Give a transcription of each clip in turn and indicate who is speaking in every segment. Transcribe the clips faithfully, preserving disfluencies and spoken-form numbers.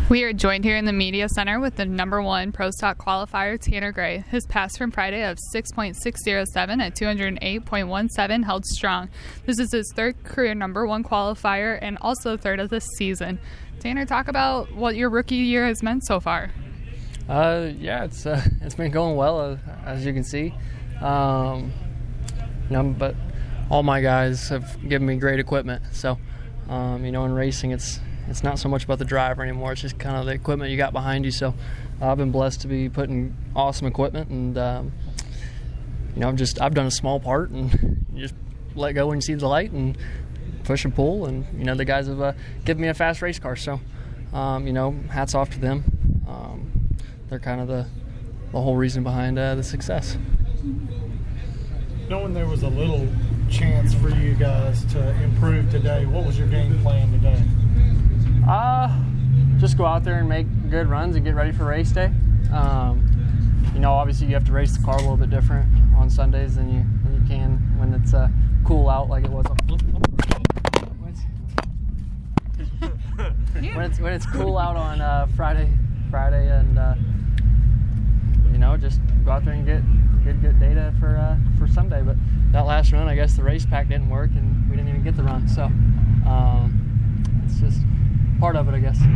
Speaker 1: We are joined here in the Media Center with the number one Pro Stock qualifier, Tanner Gray. His pass from Friday of six point six oh seven at two oh eight point one seven held strong. This is his third career number one qualifier and also third of the season. Tanner, talk about what your rookie year has meant so far.
Speaker 2: Uh, yeah, it's uh, it's been going well, uh, as you can see. Um, you know, but all my guys have given me great equipment. So, um, you know, in racing, it's it's not so much about the driver anymore. It's just kind of the equipment you got behind you. So, uh, I've been blessed to be putting awesome equipment, and um, you know, I've just I've done a small part, and you just let go when you see the light and push and pull, and you know, the guys have uh, given me a fast race car. So, um, you know, hats off to them. Um, they're kind of the the whole reason behind uh, the success.
Speaker 3: Knowing there was a little chance for you guys to improve today, what was your game plan today?
Speaker 2: Uh, just go out there and make good runs and get ready for race day. Um, you know, obviously you have to race the car a little bit different on Sundays than you than you can when it's uh, cool out like it was. when it's when it's cool out on uh, Friday, Friday, and uh, you know, just go out there and get good good data for uh, for Sunday. But that last run, I guess the race pack didn't work, and we didn't even get the run. So um, it's just part of it, I guess.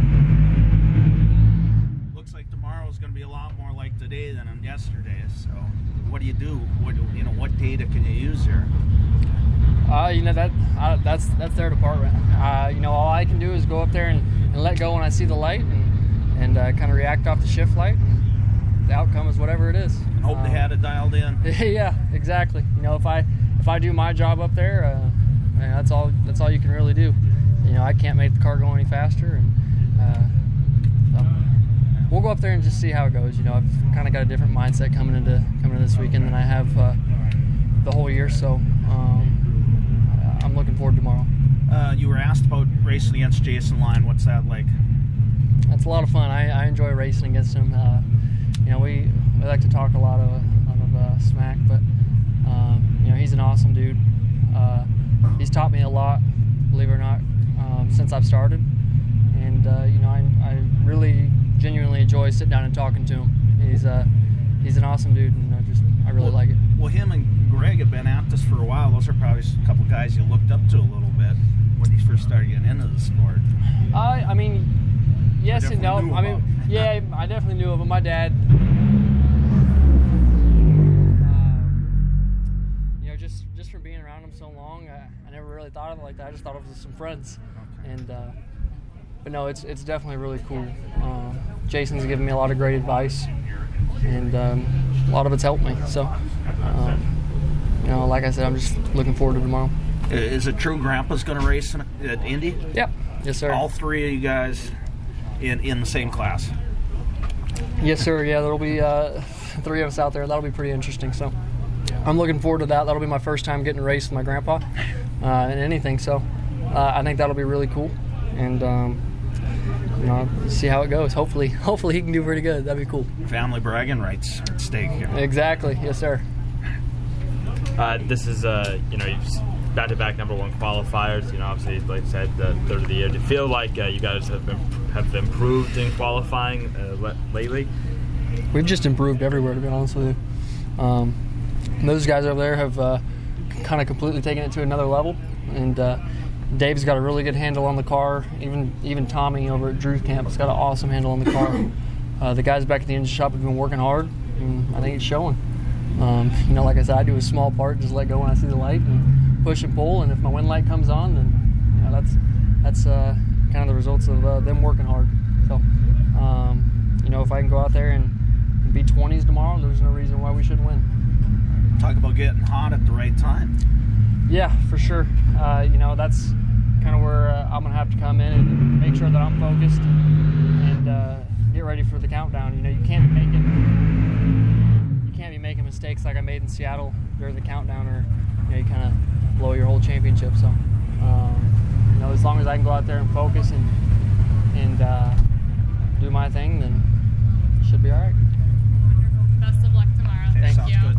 Speaker 4: Looks like tomorrow is going to be a lot more like today than on yesterday. So, what do you do? What you know? What data can you use here?
Speaker 2: Uh, you know that uh, that's that's their department. Uh, you know, all I can do is go up there and, and let go when I see the light, and and uh, kind of react off the shift light. And the outcome is whatever it is.
Speaker 4: And hope
Speaker 2: um,
Speaker 4: they had it dialed in.
Speaker 2: Yeah, exactly. You know, if I if I do my job up there, uh, man, that's all that's all you can really do. You know, I can't make the car go any faster, and uh, so we'll go up there and just see how it goes. You know, I've kind of got a different mindset coming into coming into this weekend than I have uh, the whole year, so um, I'm looking forward to tomorrow.
Speaker 4: Uh, you were asked about racing against Jason Line. What's that like?
Speaker 2: That's a lot of fun. I, I enjoy racing against him. Uh, you know, we, we like to talk a lot of, a lot of uh, smack, but um, you know, he's an awesome dude. Uh, he's taught me a lot, believe it or not. Um, since I've started, and uh, you know, I, I really genuinely enjoy sitting down and talking to him. He's uh, he's an awesome dude, and I just I really
Speaker 4: well,
Speaker 2: like it.
Speaker 4: Well, him and Greg have been at this for a while. Those are probably a couple guys you looked up to a little bit when you first started getting into the sport.
Speaker 2: Uh, I mean, yes and no. I mean, yeah, I definitely knew of him. My dad, uh, you know, just just from being around him so long, I, I never really thought of it like that. I just thought of it as some friends. And uh, but no, it's it's definitely really cool. Uh, Jason's given me a lot of great advice, and um, a lot of it's helped me. So, um, you know, like I said, I'm just looking forward to tomorrow.
Speaker 4: Is it true Grandpa's going to race in, at Indy?
Speaker 2: Yep. Yes, sir.
Speaker 4: All three of you guys in in the same class.
Speaker 2: Yes, sir. Yeah, there'll be uh, three of us out there. That'll be pretty interesting. So, I'm looking forward to that. That'll be my first time getting a race with my grandpa uh, in anything. So. Uh, I think that'll be really cool, and um, you know, see how it goes. Hopefully, hopefully he can do pretty good. That'd be cool.
Speaker 4: Family bragging rights at stake here.
Speaker 2: Exactly, yes, sir.
Speaker 5: Uh, this is uh, you know, back-to-back number one qualifiers. You know, obviously, like I said, the third of the year. Do you feel like uh, you guys have been have improved in qualifying uh, lately?
Speaker 2: We've just improved everywhere, to be honest with you. Um, those guys over there have uh, kind of completely taken it to another level, and. Uh, Dave's got a really good handle on the car. Even even Tommy over at Drew's camp has got an awesome handle on the car. Uh, the guys back at the engine shop have been working hard, and I think it's showing. Um, you know, like I said, I do a small part, just let go when I see the light and push and pull. And if my wind light comes on, then you know, that's that's uh, kind of the results of uh, them working hard. So, um, you know, if I can go out there and, and be twenties tomorrow, there's no reason why we shouldn't win.
Speaker 4: Talk about getting hot at the right time.
Speaker 2: Yeah, for sure. Uh, you know, that's kind of where uh, I'm going to have to come in and make sure that I'm focused and uh, get ready for the countdown. You know, you can't make it, you can't be making mistakes like I made in Seattle during the countdown, or you know, you kind of blow your whole championship. So, um, you know, as long as I can go out there and focus and and uh, do my thing, then it should be all right.
Speaker 1: Wonderful. Best of luck tomorrow.
Speaker 4: Okay,
Speaker 1: Thank you.
Speaker 4: Good.